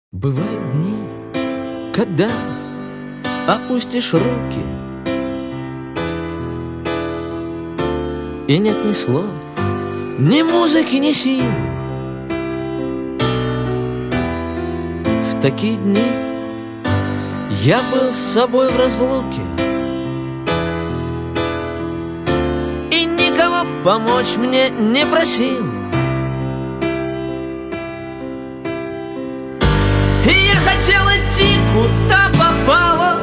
Бывают дни, когда опустишь руки, и нет ни слов, ни музыки, ни сил. В такие дни я был с собой в разлуке и никого помочь мне не просил. И я хотел идти куда попало,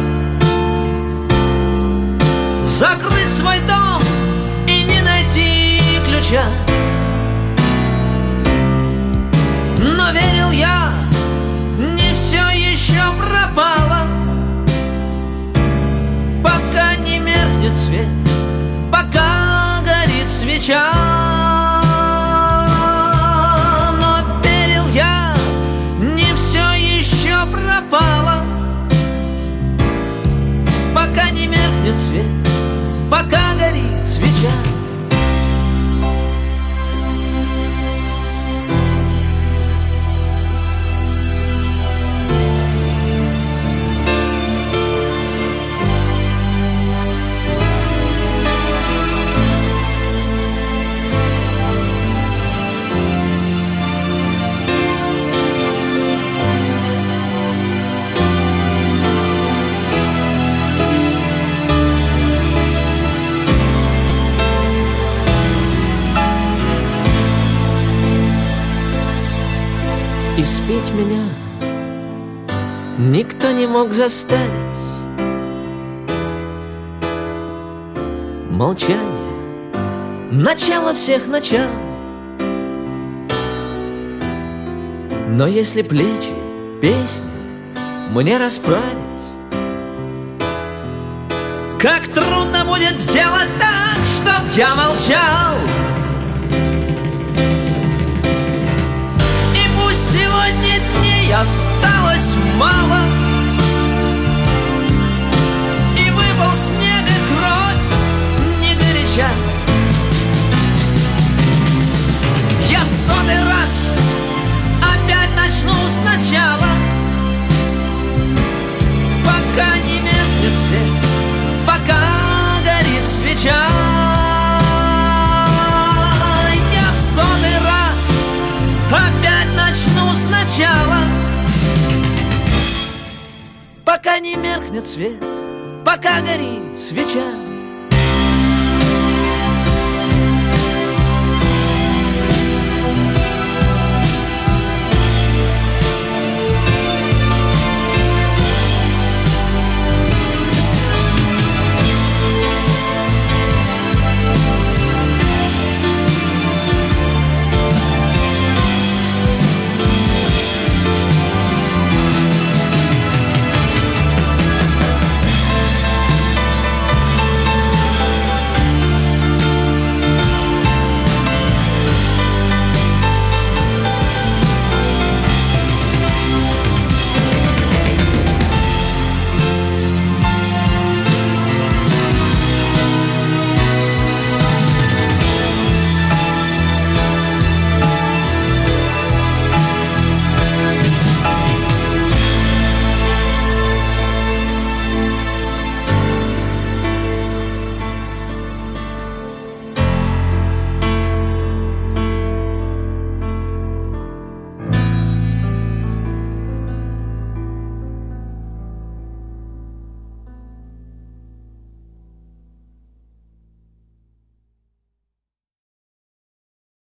закрыть свой дом и не найти ключа. Но верил я, не все еще пропало, пока не меркнет свет, пока горит свеча. Но верил я, не все еще пропало, пока не меркнет свет, пока горит свеча. И спеть меня никто не мог заставить. Молчание — начало всех начал. Но если плечи песни мне расправить, как трудно будет сделать так, чтоб я молчал. Сегодня дней осталось мало, и выпал снег и кровь не горяча. Я в 100-й раз опять начну сначала, пока не меркнет свет, пока горит свеча. Я в 100-й раз опять начну сначала, пока не меркнет свет, пока горит свеча.